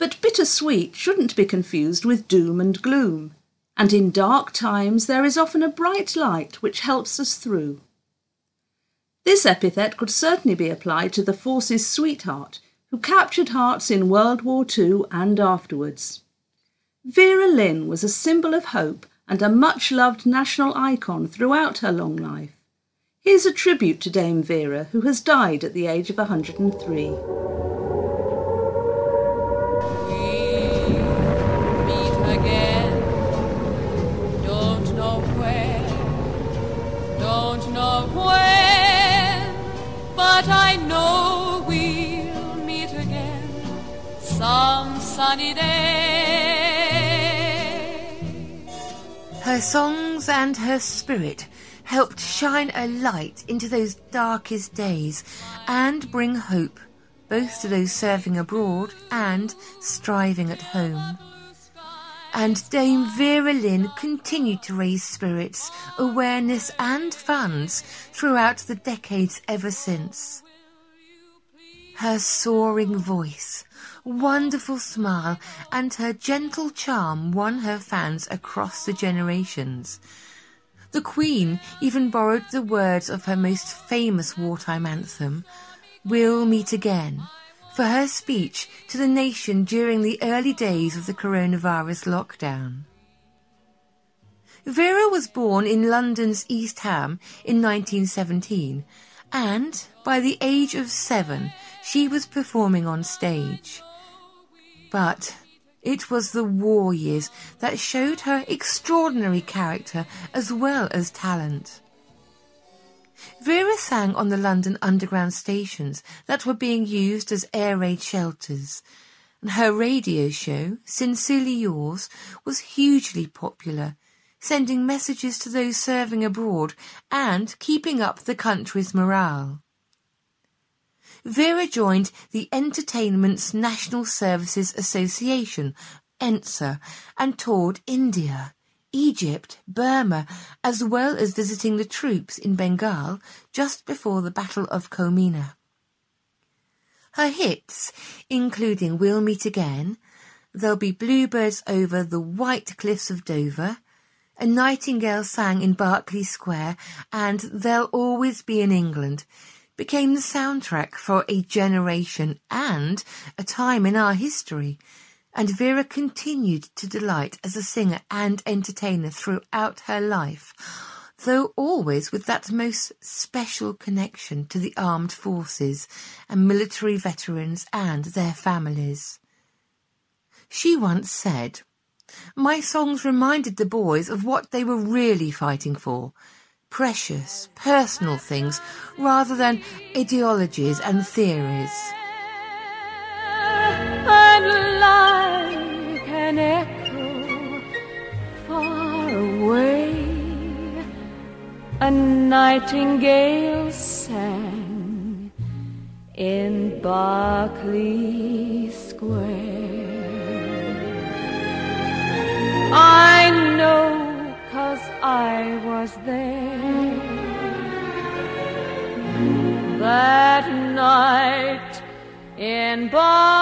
But bittersweet shouldn't be confused with doom and gloom, and in dark times there is often a bright light which helps us through. This epithet could certainly be applied to the Force's sweetheart, who captured hearts in World War II and afterwards. Vera Lynn was a symbol of hope and a much-loved national icon throughout her long life. Here's a tribute to Dame Vera, who has died at the age of 103. But I know we'll meet again some sunny day. Her songs and her spirit helped shine a light into those darkest days and bring hope both to those serving abroad and striving at home. And Dame Vera Lynn continued to raise spirits, awareness and funds throughout the decades ever since. Her soaring voice, wonderful smile and her gentle charm won her fans across the generations. The Queen even borrowed the words of her most famous wartime anthem, "We'll Meet Again," for her speech to the nation during the early days of the coronavirus lockdown. Vera was born in London's East Ham in 1917, and by the age of 7 she was performing on stage. But it was the war years that showed her extraordinary character as well as talent. Vera sang on the London Underground stations that were being used as air raid shelters, and her radio show, Sincerely Yours, was hugely popular, sending messages to those serving abroad and keeping up the country's morale. Vera joined the Entertainment's National Services Association, ENSA, and toured India, Egypt, Burma, as well as visiting the troops in Bengal just before the Battle of Comina. Her hits, including We'll Meet Again, There'll Be Bluebirds Over the White Cliffs of Dover, A Nightingale Sang in Berkeley Square, and They'll Always Be in England, became the soundtrack for a generation and a time in our history, and Vera continued to delight as a singer and entertainer throughout her life, though always with that most special connection to the armed forces and military veterans and their families. She once said, "My songs reminded the boys of what they were really fighting for, precious, personal things rather than ideologies and theories." And like an echo far away, a nightingale sang in Berkeley Square. I know 'cause I was there that night in Berkeley